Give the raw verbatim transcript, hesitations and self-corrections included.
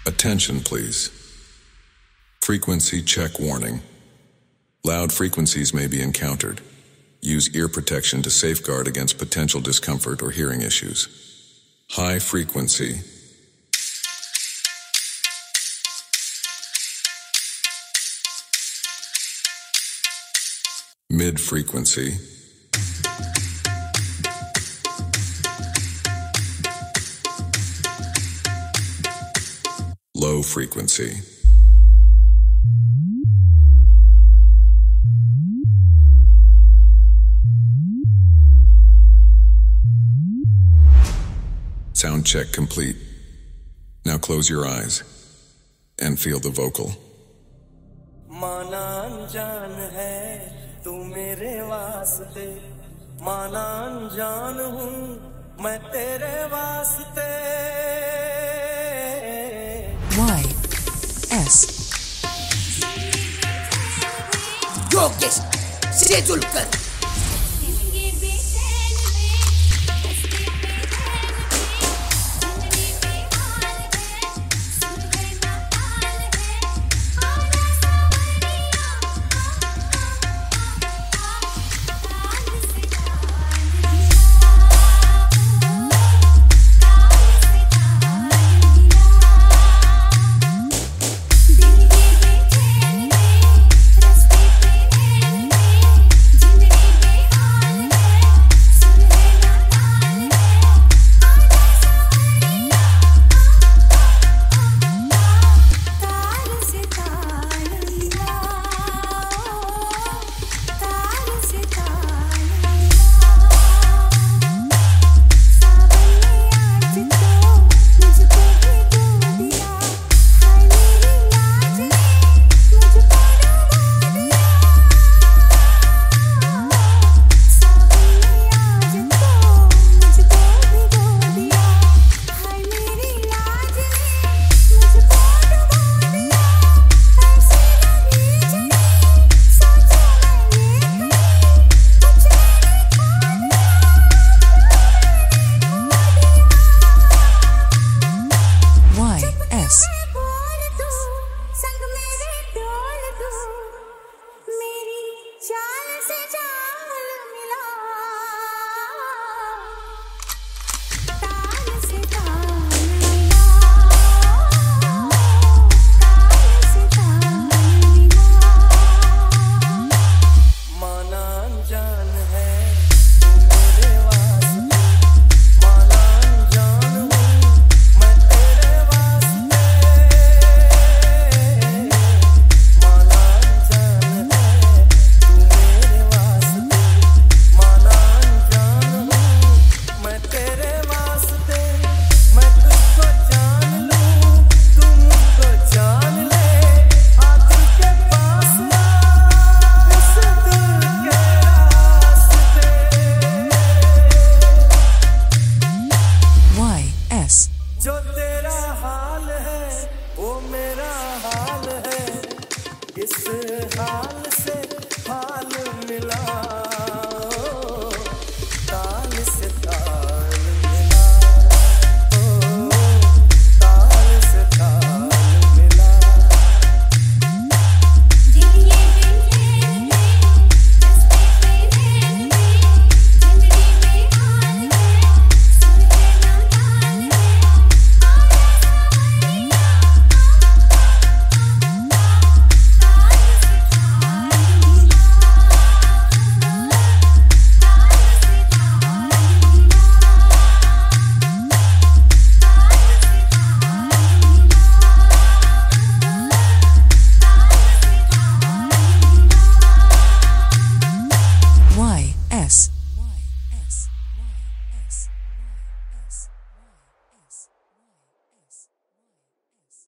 Attention, please. Frequency check warning. Loud frequencies may be encountered. Use ear protection to safeguard against potential discomfort or hearing issues. High frequency. Mid frequency. Low frequency. Sound check complete. Now close your eyes and feel the vocal. माना अनजान है तू मेरे वास्ते, माना अनजान हूँ मैं तेरे वास्ते. Y S Yogesh शेजुलकर. माना अनजान है